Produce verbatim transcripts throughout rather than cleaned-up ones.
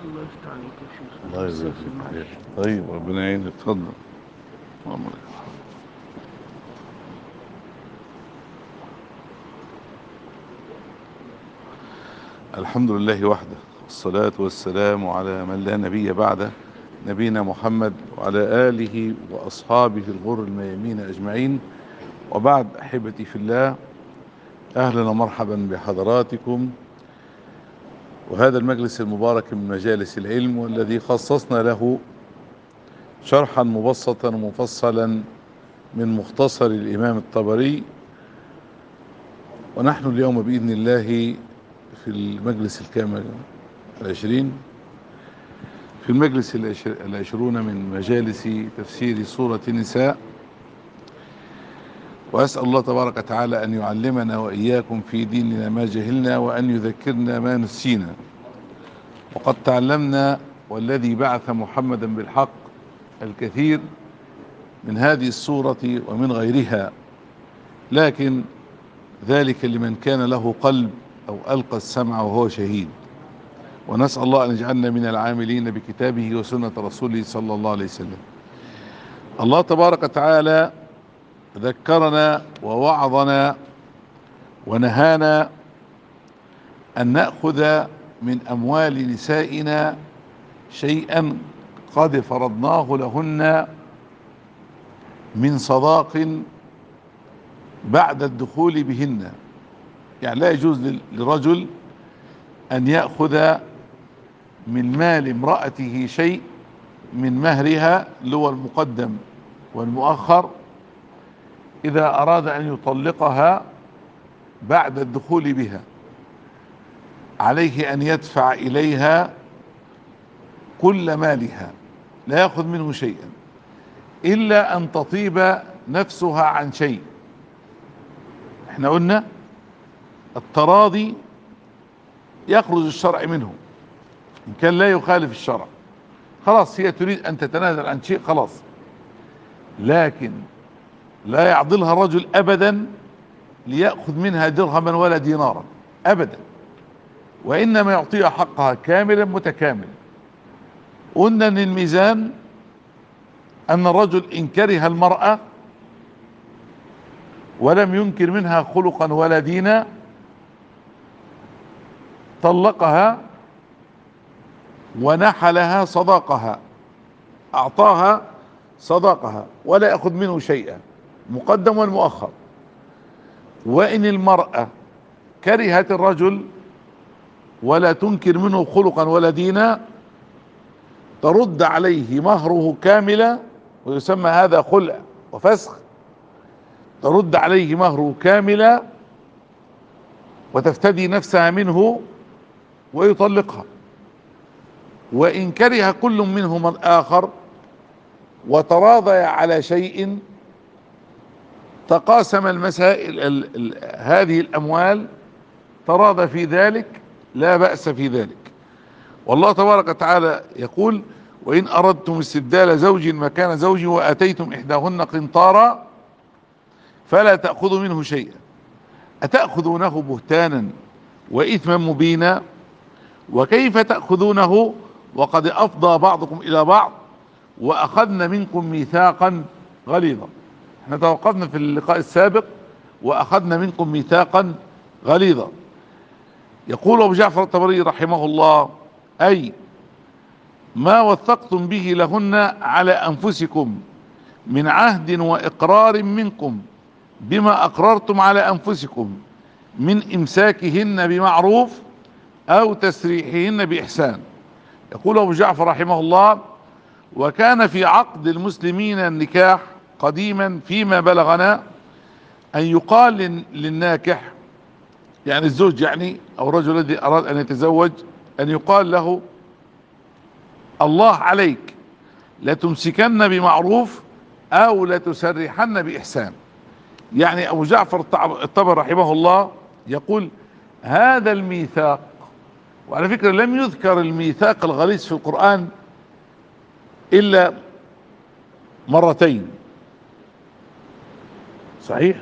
الله يفتح عليك يا شيخ. الله بس يجزاك بس معلش. خير. طيب ربنا يعينك، اتفضل. اللهم لك الحمد. الحمد لله وحده، والصلاة والسلام على من لا نبي بعده، نبينا محمد وعلى آله وأصحابه الغر الميامين أجمعين. وبعد، أحبتي في الله، أهلا ومرحبا بحضراتكم وهذا المجلس المبارك من مجالس العلم، والذي خصصنا له شرحا مبسطا ومفصلا من مختصر الإمام الطبري. ونحن اليوم بإذن الله في المجلس الكامل العشرين، في المجلس العشرون من مجالس تفسير سورة النساء. وأسأل الله تبارك وتعالى أن يعلمنا وإياكم في ديننا ما جهلنا، وأن يذكرنا ما نسينا. وقد تعلمنا والذي بعث محمدا بالحق الكثير من هذه السورة ومن غيرها، لكن ذلك لمن كان له قلب أو ألقى السمع وهو شهيد. ونسأل الله أن يجعلنا من العاملين بكتابه وسنة رسوله صلى الله عليه وسلم. الله تبارك وتعالى ذكرنا ووعظنا ونهانا أن نأخذ من أموال نسائنا شيئا قد فرضناه لهن من صداق بعد الدخول بهن. يعني لا يجوز لرجل أن يأخذ من مال امرأته شيء من مهرها اللي هو المقدم والمؤخر إذا أراد أن يطلقها بعد الدخول بها. عليه أن يدفع إليها كل مالها، لا يأخذ منه شيئا إلا أن تطيب نفسها عن شيء. احنا قلنا التراضي يخرج الشرع منه إن كان لا يخالف الشرع، خلاص هي تريد أن تتنازل عن شيء خلاص، لكن لا يعضلها الرجل أبدا ليأخذ منها درهما ولا دينارا أبدا، وإنما يعطيها حقها كاملا متكاملا. قلنا أن الميزان أن الرجل إن كره المرأة ولم ينكر منها خلقا ولا دينا طلقها ونحلها صداقها، أعطاها صداقها ولا يأخذ منه شيئا مقدم والمؤخر. وإن المرأة كرهت الرجل ولا تنكر منه خلقا ولا دينا ترد عليه مهره كاملا، ويسمى هذا خلع وفسخ. ترد عليه مهره كاملا وتفتدي نفسها منه ويطلقها. وإن كره كل منهما الآخر وتراضي على شيء تقاسم المسائل ال ال هذه الأموال، تراضى في ذلك لا بأس في ذلك. والله تبارك وتعالى يقول: وإن أردتم استبدال زوج مكان زوج وآتيتم إحداهن قنطارا فلا تأخذوا منه شيئا أتأخذونه بهتانا وإثما مبينا وكيف تأخذونه وقد أفضى بعضكم إلى بعض وأخذن منكم ميثاقا غليظا. احنا توقفنا في اللقاء السابق وأخذنا منكم ميثاقا غليظا. يقول أبو جعفر الطبري رحمه الله: أي ما وثقتم به لهن على أنفسكم من عهد وإقرار منكم بما أقررتم على أنفسكم من إمساكهن بمعروف أو تسريحهن بإحسان. يقول أبو جعفر رحمه الله: وكان في عقد المسلمين النكاح قديما فيما بلغنا أن يقال للناكح، يعني الزوج يعني أو الرجل الذي أراد أن يتزوج، أن يقال له: الله عليك لتمسكن بمعروف أو لتسرحن بإحسان. يعني أبو جعفر الطبري رحمه الله يقول هذا الميثاق، وعلى فكرة لم يذكر الميثاق الغليظ في القرآن إلا مرتين، صحيح؟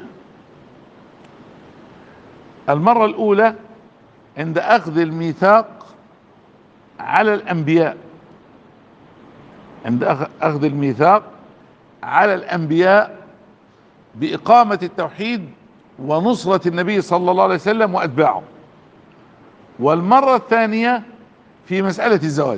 المرة الأولى عند أخذ الميثاق على الأنبياء، عند أخذ الميثاق على الأنبياء بإقامة التوحيد ونصرة النبي صلى الله عليه وسلم وأتباعه. والمرة الثانية في مسألة الزواج،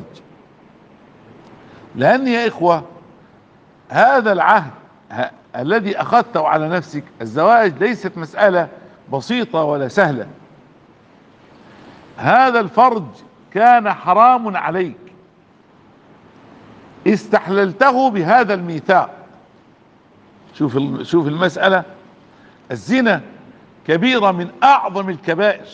لأن يا إخوة هذا العهد الذي أخذته على نفسك، الزواج ليست مسألة بسيطة ولا سهلة. هذا الفرج كان حرام عليك، استحللته بهذا الميثاق. شوف شوف المسألة، الزنا كبيرة من أعظم الكبائر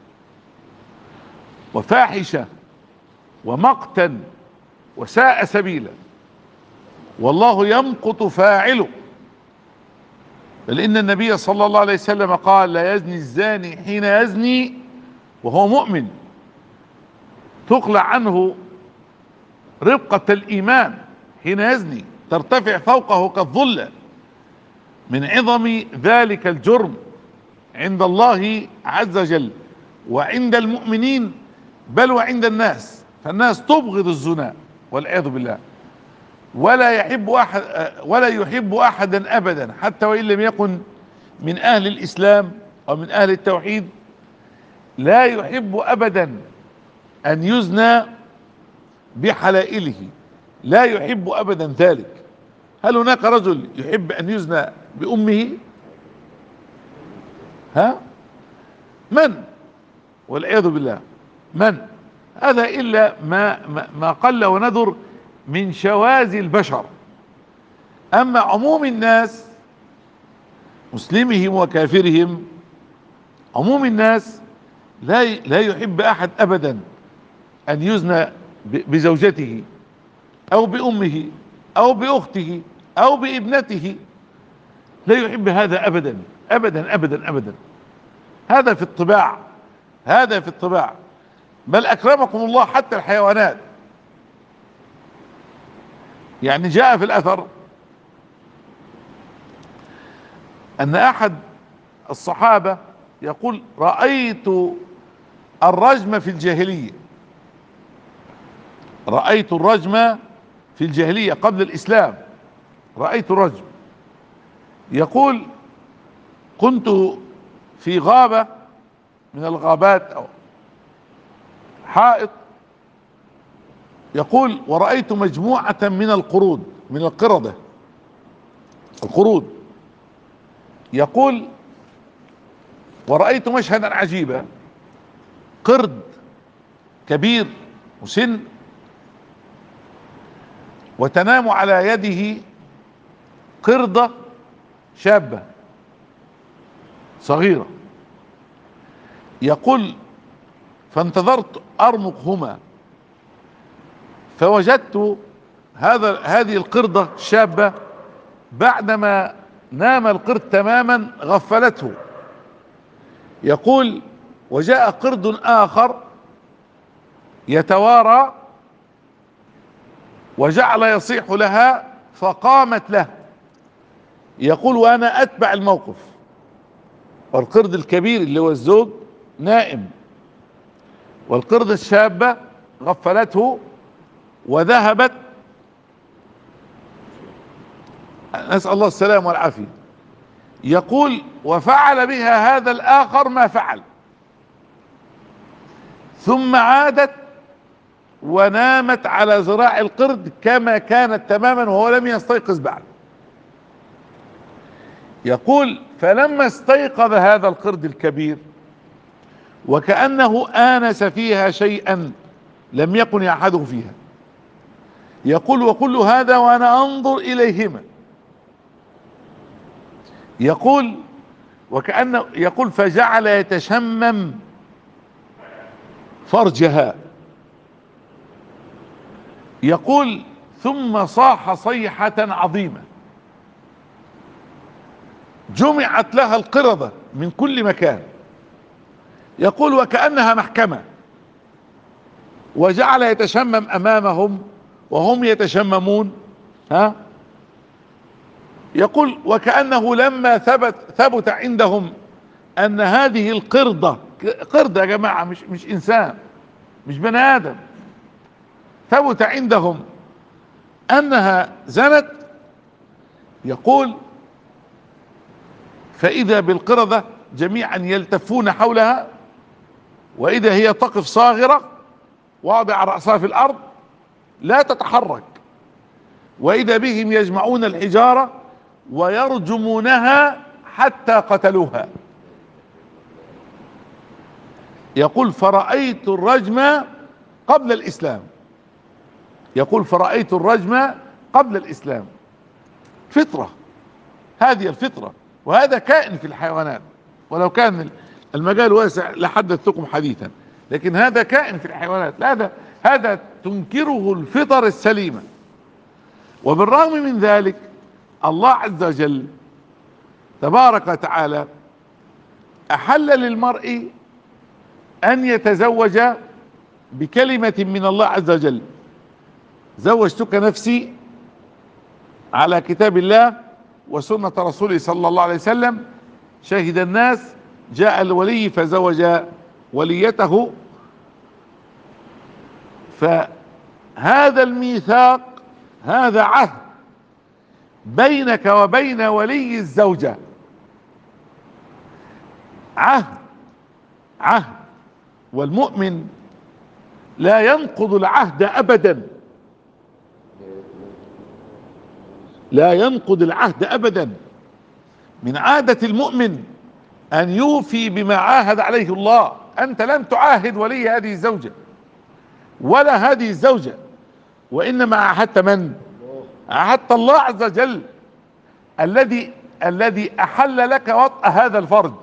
وفاحشة ومقتا وساء سبيلا، والله يمقت فاعله. بل إن النبي صلى الله عليه وسلم قال: لا يزني الزاني حين يزني وهو مؤمن، تقلع عنه ربقة الإيمان حين يزني، ترتفع فوقه كالظلة من عظم ذلك الجرم عند الله عز وجل وعند المؤمنين، بل وعند الناس. فالناس تبغض الزنا والعياذ بالله، ولا يحب أحد ولا يحب أحدا أبدا، حتى وإن لم يكن من أهل الإسلام أو من أهل التوحيد، لا يحب أبدا أن يزنى بحلائله، لا يحب أبدا ذلك. هل هناك رجل يحب أن يزنى بأمه؟ ها؟ من؟ والعياذ بالله من؟ هذا إلا ما, ما قل وندر من شواذ البشر. أما عموم الناس، مسلمهم وكافرهم، عموم الناس لا لا يحب أحد أبدا أن يزنى بزوجته أو بأمه أو بأخته أو بابنته، لا يحب هذا أبدا أبدا أبدا أبدا. هذا في الطباع، هذا في الطباع. بل أكرمكم الله حتى الحيوانات، يعني جاء في الأثر أن أحد الصحابة يقول: رأيت الرجم في الجاهلية، رأيت الرجم في الجاهلية قبل الإسلام، رأيت الرجم. يقول: كنت في غابة من الغابات أو حائط، يقول: ورأيت مجموعة من القرود، من القردة، القرود. يقول: ورأيت مشهدا عجيبا، قرد كبير مسن، وتنام على يده قردة شابة صغيرة. يقول: فانتظرت أرمقهما، فوجدت هذا هذه القردة الشابة بعدما نام القرد تماما غفلته. يقول: وجاء قرد آخر يتوارى وجعل يصيح لها فقامت له. يقول: وانا اتبع الموقف، والقرد الكبير اللي هو الزوج نائم، والقرد الشابة غفلته وذهبت، نسأل الله السلامة والعافية. يقول: وفعل بها هذا الآخر ما فعل، ثم عادت ونامت على ذراع القرد كما كانت تماما وهو لم يستيقظ بعد. يقول: فلما استيقظ هذا القرد الكبير وكأنه آنس فيها شيئا لم يكن يعهده فيها، يقول: وكل هذا وأنا أنظر إليهما. يقول: وكأنه يقول: فجعل يتشمم فرجها. يقول: ثم صاح صيحة عظيمة، جمعت لها القردة من كل مكان. يقول: وكأنها محكمة، وجعل يتشمم أمامهم وهم يتشممون. ها؟ يقول: وكأنه لما ثبت ثبت عندهم أن هذه القردة، قردة يا جماعة، مش مش إنسان، مش بني آدم، ثبت عندهم انها زنت، يقول فاذا بالقردة جميعا يلتفون حولها، واذا هي تقف صاغرة واضع رأسها في الارض لا تتحرك، واذا بهم يجمعون الحجارة ويرجمونها حتى قتلوها. يقول فرأيت الرجم قبل الاسلام، يقول فرأيت الرجم قبل الاسلام. فطرة، هذه الفطرة، وهذا كائن في الحيوانات، ولو كان المجال واسع لحدثتكم حديثا، لكن هذا كائن في الحيوانات، هذا هذا تنكره الفطر السليمة. وبالرغم من ذلك الله عز وجل تبارك وتعالى احل للمرء ان يتزوج بكلمة من الله عز وجل: زوجتك نفسي على كتاب الله وسنة رسوله صلى الله عليه وسلم، شهد الناس، جاء الولي فزوج وليته. فهذا الميثاق هذا عهد بينك وبين ولي الزوجة، عهد عهد والمؤمن لا ينقض العهد ابدا، لا ينقض العهد ابدا. من عادة المؤمن ان يوفي بما عاهد عليه الله. انت لم تعاهد ولي هذه الزوجة ولا هذه الزوجة، وانما عاهدت من؟ عاهدت الله عز وجل الذي الذي احل لك وطأ هذا الفرج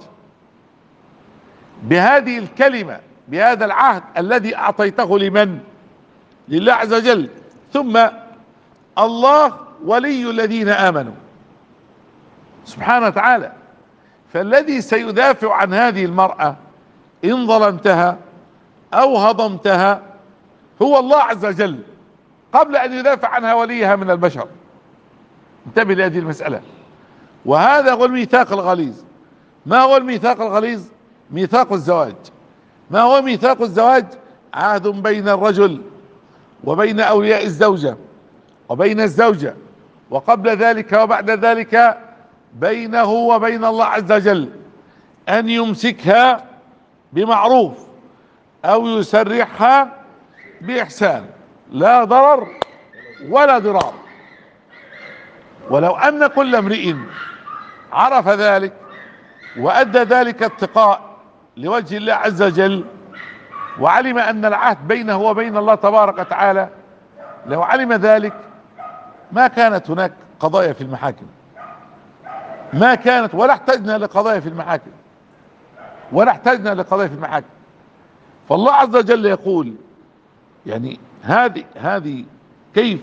بهذه الكلمة، بهذا العهد الذي اعطيته لمن؟ لله عز وجل. ثم الله ولي الذين امنوا سبحانه وتعالى، فالذي سيدافع عن هذه المرأة ان ظلمتها او هضمتها هو الله عز وجل، قبل ان يدافع عنها وليها من البشر. انتبه لهذه المسألة. وهذا هو الميثاق الغليظ. ما هو الميثاق الغليظ؟ ميثاق الزواج. ما هو ميثاق الزواج؟ عهد بين الرجل وبين اولياء الزوجة وبين الزوجة، وقبل ذلك وبعد ذلك بينه وبين الله عز وجل، ان يمسكها بمعروف او يسرحها باحسان، لا ضرر ولا ضرار. ولو ان كل امرئ عرف ذلك وادى ذلك اتقاء لوجه الله عز وجل، وعلم ان العهد بينه وبين الله تبارك وتعالى، لو علم ذلك ما كانت هناك قضايا في المحاكم، ما كانت، ولا احتجنا لقضايا في المحاكم، ولا احتجنا لقضايا في المحاكم. فالله عز وجل يقول يعني هذه هذه كيف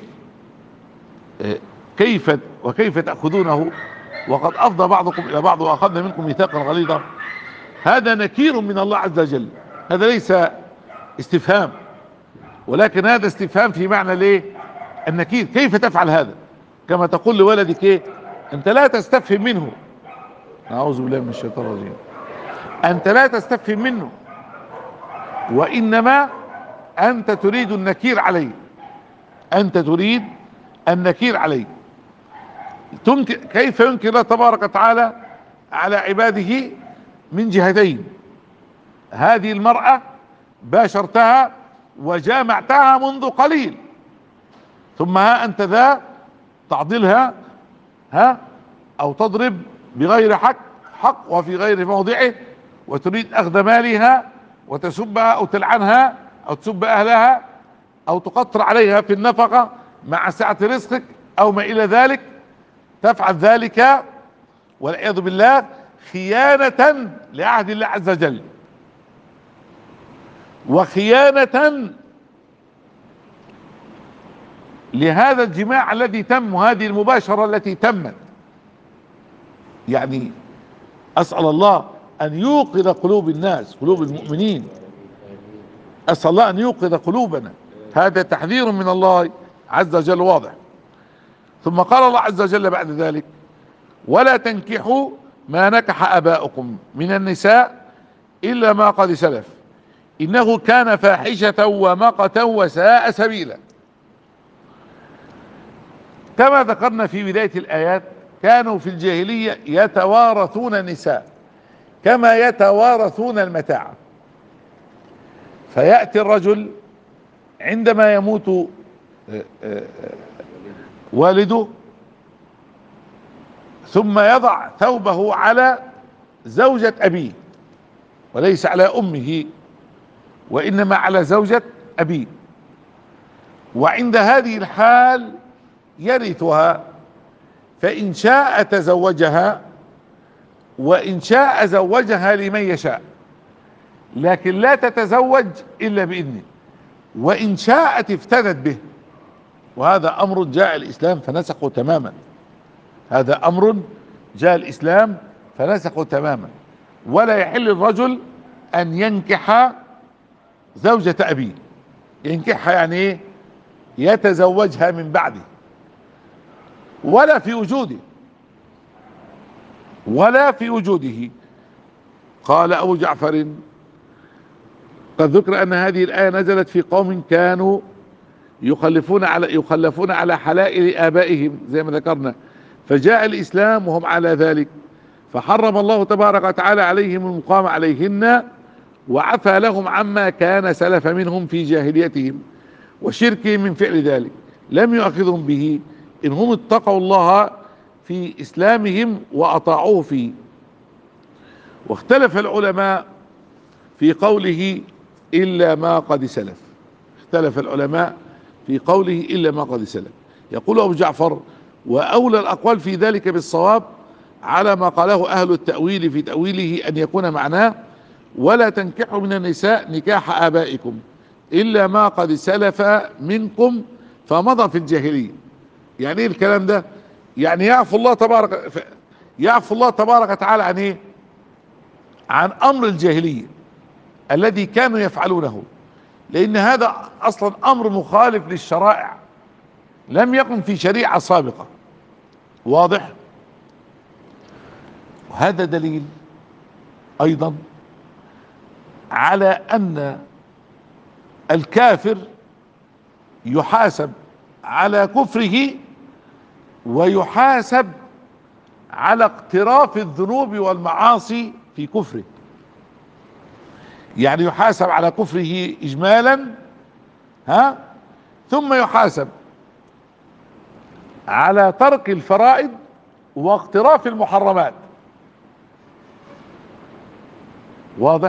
كيف وكيف تأخذونه وقد أفضى بعضكم إلى بعض وأخذنا منكم ميثاقا غليظا. هذا نكير من الله عز وجل، هذا ليس استفهام، ولكن هذا استفهام في معنى ليه النكير. كيف تفعل هذا؟ كما تقول لولدك ايه؟ انت لا تستفهم منه، اعوذ بالله من الشيطان الرجيم، انت لا تستفهم منه، وانما انت تريد النكير عليه، انت تريد النكير عليه. كيف ينكر الله تبارك وتعالى على عباده؟ من جهتين: هذه المرأة باشرتها وجامعتها منذ قليل، ثم ها انت ذا تعضلها ها او تضرب بغير حق حق وفي غير موضعه، وتريد اخذ مالها وتسبها او تلعنها او تسب اهلها او تقطر عليها في النفقة مع سعة رزقك او ما الى ذلك. تفعل ذلك والعياذ بالله خيانة لعهد الله عز وجل، وخيانة لهذا الجماع الذي تم، وهذه المباشرة التي تمت. يعني اسأل الله ان يوقظ قلوب الناس، قلوب المؤمنين، اسأل الله ان يوقظ قلوبنا. هذا تحذير من الله عز وجل واضح. ثم قال الله عز وجل بعد ذلك: ولا تنكحوا ما نكح اباؤكم من النساء الا ما قد سلف انه كان فاحشة ومقتا وساء سبيلا. كما ذكرنا في بداية الآيات كانوا في الجاهلية يتوارثون النساء كما يتوارثون المتاع. فيأتي الرجل عندما يموت والده ثم يضع ثوبه على زوجة أبيه وليس على أمه وإنما على زوجة أبيه، وعند هذه الحال يرثها، فإن شاء تزوجها وإن شاء زوجها لمن يشاء، لكن لا تتزوج إلا بإذنه، وإن شاءت افتدت به. وهذا أمر جاء الإسلام فنسخه تماما، هذا أمر جاء الإسلام فنسخه تماما. ولا يحل الرجل أن ينكح زوجة أبيه، ينكحها يعني إيه؟ يتزوجها من بعده، ولا في وجوده ولا في وجوده. قال أبو جعفر: قد ذكر أن هذه الآية نزلت في قوم كانوا يخلفون على يخلفون على حلائل آبائهم زي ما ذكرنا، فجاء الإسلام وهم على ذلك، فحرم الله تبارك وتعالى عليهم المقام عليهن، وعفى لهم عما كان سلف منهم في جاهليتهم وشركهم من فعل ذلك، لم يؤاخذهم به إن هم اتقوا الله في إسلامهم وأطاعوه فيه. واختلف العلماء في قوله إلا ما قد سلف، اختلف العلماء في قوله إلا ما قد سلف. يقول أبو جعفر: وأولى الأقوال في ذلك بالصواب على ما قاله أهل التأويل في تأويله أن يكون معناه: ولا تنكحوا من النساء نكاح آبائكم إلا ما قد سلف منكم فمضى في الجاهلية. يعني ايه الكلام ده؟ يعني يعفو الله تبارك يعفو الله تبارك وتعالى عن ايه؟ عن امر الجاهلية الذي كانوا يفعلونه، لان هذا اصلا امر مخالف للشرائع، لم يكن في شريعة سابقة. واضح؟ وهذا دليل ايضا على ان الكافر يحاسب على كفره ويحاسب على اقتراف الذنوب والمعاصي في كفره. يعني يحاسب على كفره اجمالا، ها، ثم يحاسب على ترك الفرائض واقتراف المحرمات. واضح؟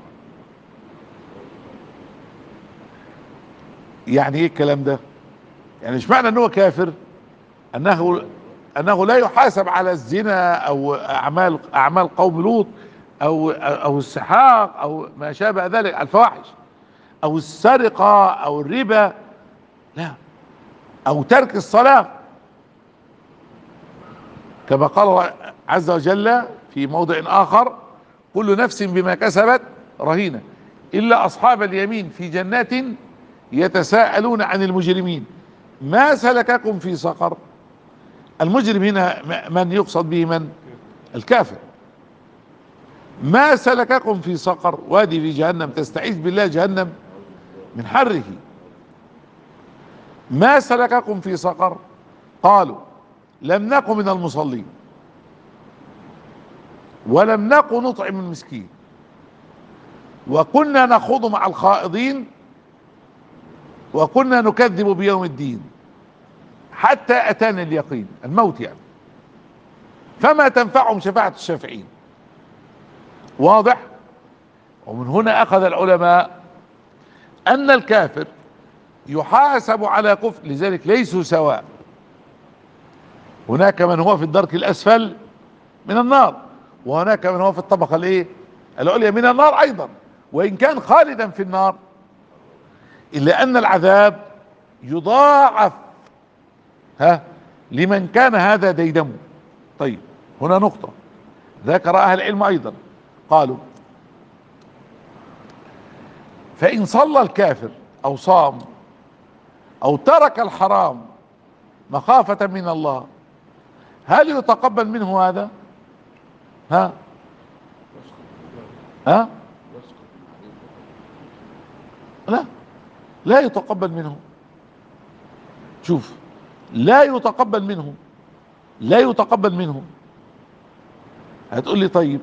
يعني ايه الكلام ده؟ يعني مش معنى انه كافر انه انه لا يحاسب على الزنا او اعمال اعمال قوم لوط او او السحاق او ما شابه ذلك، الفواحش او السرقة او الربا، لا، او ترك الصلاة، كما قال الله عز وجل في موضع اخر: كل نفس بما كسبت رهينة الا اصحاب اليمين في جنات يتساءلون عن المجرمين ما سلككم في سقر. المجرم هنا من يقصد به؟ من؟ الكافر. ما سلككم في سقر، وادي في جهنم، تستعيذ بالله جهنم من حره. ما سلككم في سقر؟ قالوا لم نكن من المصلين ولم نكن نطعم المسكين وكنا نخوض مع الخائضين وكنا نكذب بيوم الدين حتى أتانا اليقين، الموت يعني، فما تنفعهم شفاعة الشافعين. واضح؟ ومن هنا أخذ العلماء أن الكافر يحاسب على كفر، لذلك ليسوا سواء. هناك من هو في الدرك الأسفل من النار، وهناك من هو في الطبقة الايه العليا من النار أيضا، وإن كان خالدا في النار إلا أن العذاب يضاعف ها لمن كان هذا ديدمه. طيب، هنا نقطة ذكر أهل العلم أيضا، قالوا: فإن صلى الكافر أو صام أو ترك الحرام مخافة من الله، هل يتقبل منه هذا؟ ها ها لا، لا يتقبل منه. شوف، لا يتقبل منه، لا يتقبل منه. هتقول لي طيب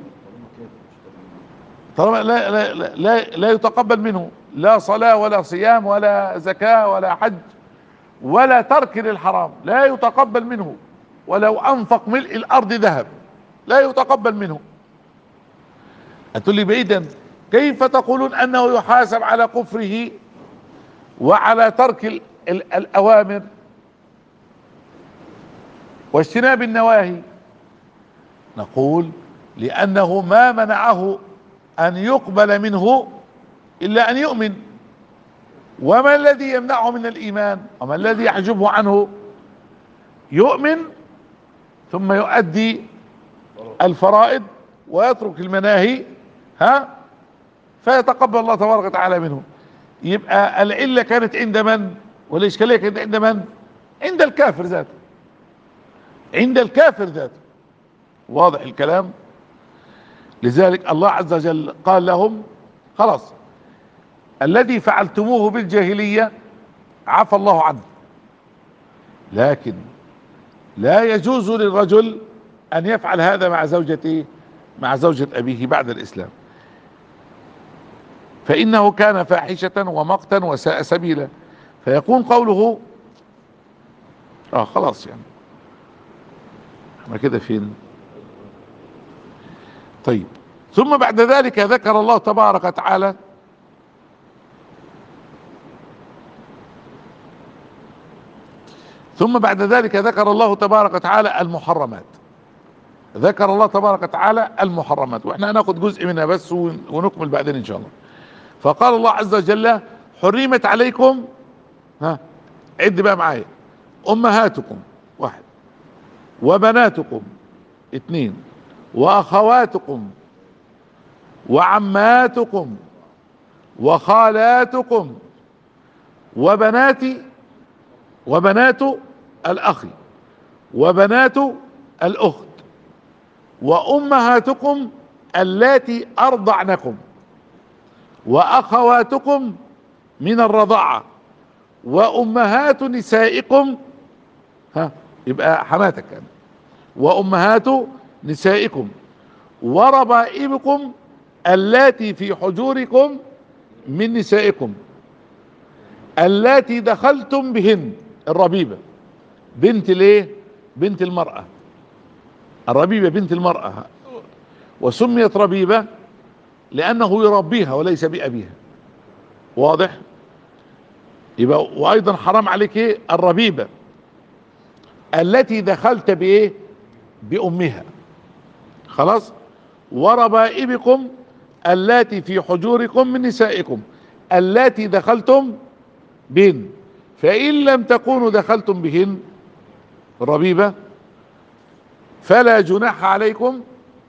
طالما لا لا لا لا, لا يتقبل منه لا صلاة ولا صيام ولا زكاة ولا حج ولا ترك للحرام، لا يتقبل منه ولو انفق ملء الارض ذهب لا يتقبل منه. هتقول لي بعيدا كيف تقولون انه يحاسب على كفره وعلى ترك ال ال الاوامر واجتناب النواهي؟ نقول لانه ما منعه ان يقبل منه الا ان يؤمن، وما الذي يمنعه من الايمان وما الذي يحجبه عنه؟ يؤمن ثم يؤدي الفرائض ويترك المناهي، ها، فيتقبل الله تبارك وتعالى منه. يبقى العلة كانت عند من؟ والإشكالية كانت عند من؟ عند الكافر ذاته، عند الكافر ذاته. واضح الكلام؟ لذلك الله عز وجل قال لهم خلاص الذي فعلتموه بالجاهلية عفى الله عنه، لكن لا يجوز للرجل ان يفعل هذا مع زوجته، مع زوجة ابيه بعد الاسلام، فانه كان فاحشة ومقتا وساء سبيلا. فيكون قوله اه خلاص يعني احنا كده فين؟ طيب ثم بعد ذلك ذكر الله تبارك وتعالى ثم بعد ذلك ذكر الله تبارك وتعالى المحرمات، ذكر الله تبارك وتعالى المحرمات، واحنا هناخد جزء منها بس ونكمل بعدين ان شاء الله. فقال الله عز وجل حرمت عليكم، ها عد بقى معايا، امهاتكم واحد، وبناتكم اثنين، واخواتكم وعماتكم وخالاتكم وبنات وبنات الاخ وبنات الاخت وامهاتكم اللاتي ارضعنكم واخواتكم من الرضاعة وامهات نسائكم، ها يبقى حماتك يعني، وامهات نسائكم وربائبكم اللاتي في حجوركم من نسائكم اللاتي دخلتم بهن. الربيبة بنت الايه؟ بنت المرأة، الربيبة بنت المرأة، وسميت ربيبة لانه يربيها وليس بأبيها. واضح؟ يبقى وايضا حرام عليك ايه؟ الربيبة التي دخلت بايه؟ بامها. خلاص؟ وربائبكم اللاتي في حجوركم من نسائكم اللاتي دخلتم بهن، فإن لم تكونوا دخلتم بهن ربيبة فلا جناح عليكم،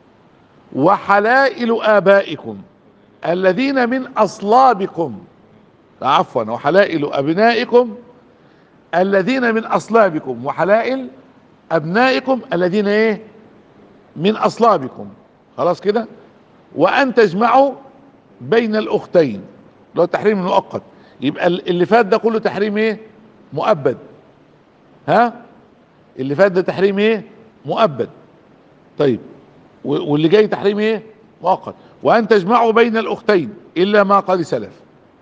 وحلائل آبائكم الذين من أصلابكم، عفوا وحلائل أبنائكم الذين من أصلابكم، وحلائل أبنائكم الذين إيه؟ من أصلابكم. خلاص كده؟ وأن تجمعوا بين الأختين، لو تحريم مؤقت. يبقى اللي فات ده كله تحريم ايه؟ مؤبد. ها اللي فات ده تحريم ايه؟ مؤبد. طيب واللي جاي تحريم ايه؟ مؤقت. وان تجمعوا بين الاختين الا ما قد سلف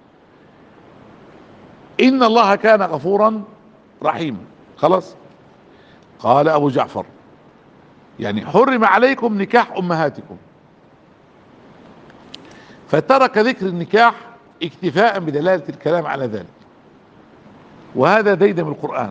ان الله كان غفورا رحيما. خلاص. قال ابو جعفر يعني حرم عليكم نكاح امهاتكم، فترك ذكر النكاح اكتفاء بدلالة الكلام على ذلك، وهذا ديدم القرآن.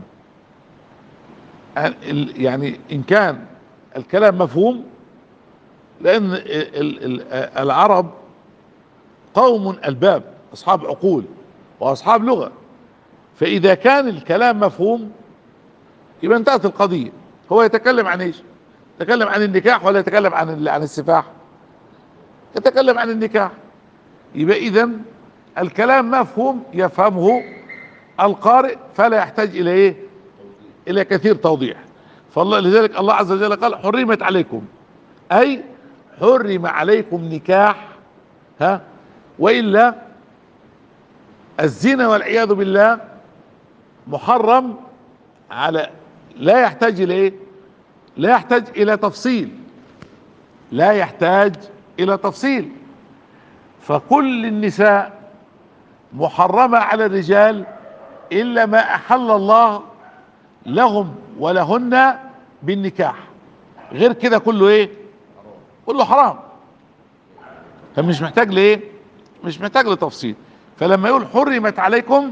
يعني ان كان الكلام مفهوم، لان العرب قوم الباب اصحاب عقول واصحاب لغة، فاذا كان الكلام مفهوم يبقى انتهت القضية. هو يتكلم عن ايش؟ يتكلم عن النكاح ولا يتكلم عن عن السفاح؟ يتكلم عن النكاح. يبقى اذا الكلام مفهوم يفهمه القارئ فلا يحتاج الى ايه؟ الى كثير توضيح. فالله لذلك الله عز وجل قال حرمت عليكم، اي حرم عليكم نكاح، ها، والا الزنا والعياذ بالله محرم على لا يحتاج الى ايه؟ لا يحتاج الى تفصيل، لا يحتاج الى تفصيل. فكل النساء محرمة على الرجال الا ما احل الله لهم ولهن بالنكاح، غير كده كله ايه؟ كله حرام. فمش محتاج لايه؟ مش محتاج لتفصيل. فلما يقول حرمت عليكم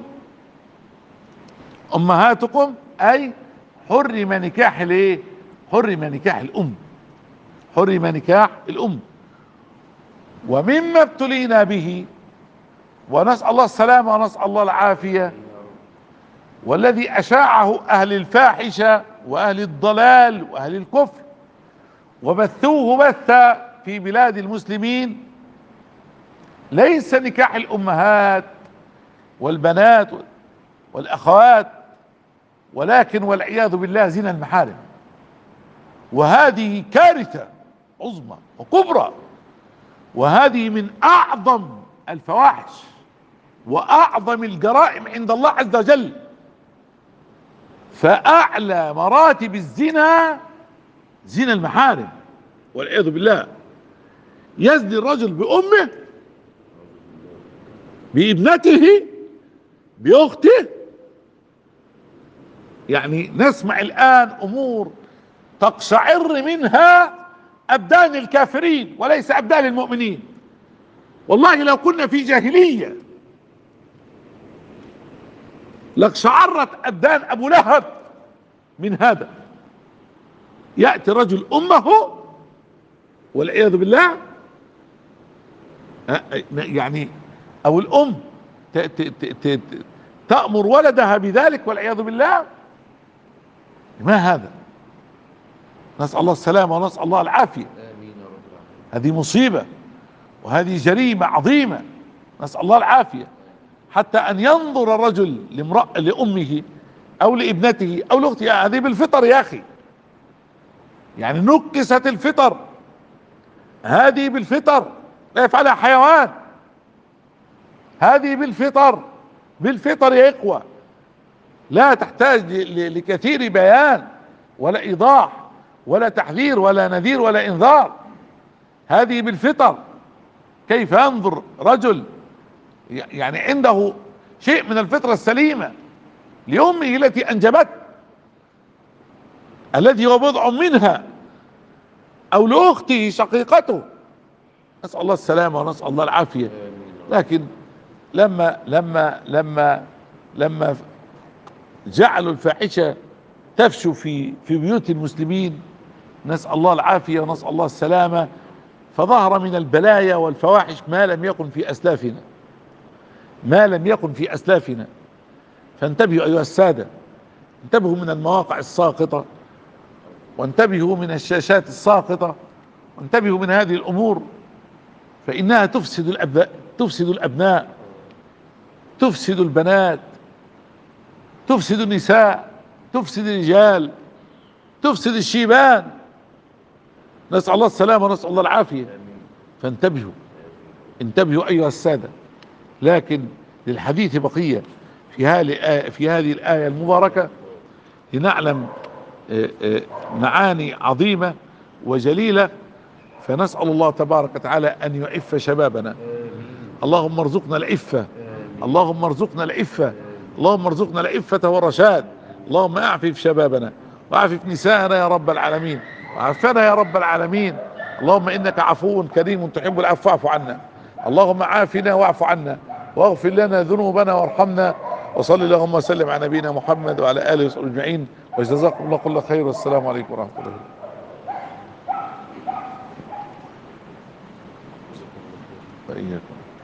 امهاتكم، اي حرم نكاح الايه؟ حرم نكاح الام، حرم نكاح الام. ومما ابتلينا به، ونسأل الله السلامة ونسأل الله العافية، والذي اشاعه اهل الفاحشة واهل الضلال واهل الكفر وبثوه بثا في بلاد المسلمين، ليس نكاح الامهات والبنات والاخوات، ولكن والعياذ بالله زنا المحارم. وهذه كارثة عظمى وكبرى، وهذه من اعظم الفواحش واعظم الجرائم عند الله عز وجل. فاعلى مراتب الزنا زنا المحارم والعياذ بالله. يزني الرجل بامه، بابنته، باخته. يعني نسمع الان امور تقشعر منها ابدان الكافرين وليس ابدان المؤمنين. والله لو كنا في جاهلية لاقشعرت ابدان ابو لهب من هذا. يأتي رجل امه والعياذ بالله، يعني او الام تأمر ولدها بذلك والعياذ بالله. ما هذا؟ نسأل الله السلامة ونسأل الله العافية. هذه مصيبة وهذه جريمة عظيمة، نسأل الله العافية. حتى ان ينظر الرجل لامرأة لامه او لابنته او لاخته، هذه بالفطر يا اخي، يعني نكست الفطر، هذه بالفطر، لا يفعلها حيوان، هذه بالفطر، بالفطر يا اخوة، لا تحتاج لكثير بيان ولا ايضاح ولا تحذير ولا نذير ولا انذار. هذه بالفطر. كيف ينظر رجل يعني عنده شيء من الفطرة السليمة لأمه التي أنجبته، الذي هو بضع منها، أو لأخته شقيقته، نسأل الله السلامة ونسأل الله العافية. لكن لما لما لما لما جعلوا الفاحشة تفشو في في بيوت المسلمين، نسأل الله العافية ونسأل الله السلامة، فظهر من البلايا والفواحش ما لم يكن في أسلافنا، ما لم يكن في أسلافنا. فانتبهوا أيها السادة، انتبهوا من المواقع الساقطة، وانتبهوا من الشاشات الساقطة، وانتبهوا من هذه الأمور، فإنها تفسد الأبناء، تفسد الأبناء، تفسد البنات، تفسد النساء، تفسد الرجال، تفسد الشيبان. نسأل الله السلامة ونسأل الله العافية. فانتبهوا، انتبهوا أيها السادة. لكن للحديث بقية في هذه في هذه الآية المباركة لنعلم معاني عظيمة وجليلة. فنسأل الله تبارك وتعالى أن يعف شبابنا. اللهم ارزقنا العفة، اللهم ارزقنا العفة، اللهم ارزقنا العفة والرشاد. اللهم اعفف شبابنا واعفف نساءنا يا رب العالمين، وعافنا يا رب العالمين. اللهم انك عفو كريم تحب العفو فاعف عنا. اللهم عافنا واعف عنا واغفر لنا ذنوبنا وارحمنا. وصل اللهم وسلم على نبينا محمد وعلى اله وصحبه اجمعين، وجزاكم الله كل خير، والسلام عليكم ورحمة الله. وإياكم.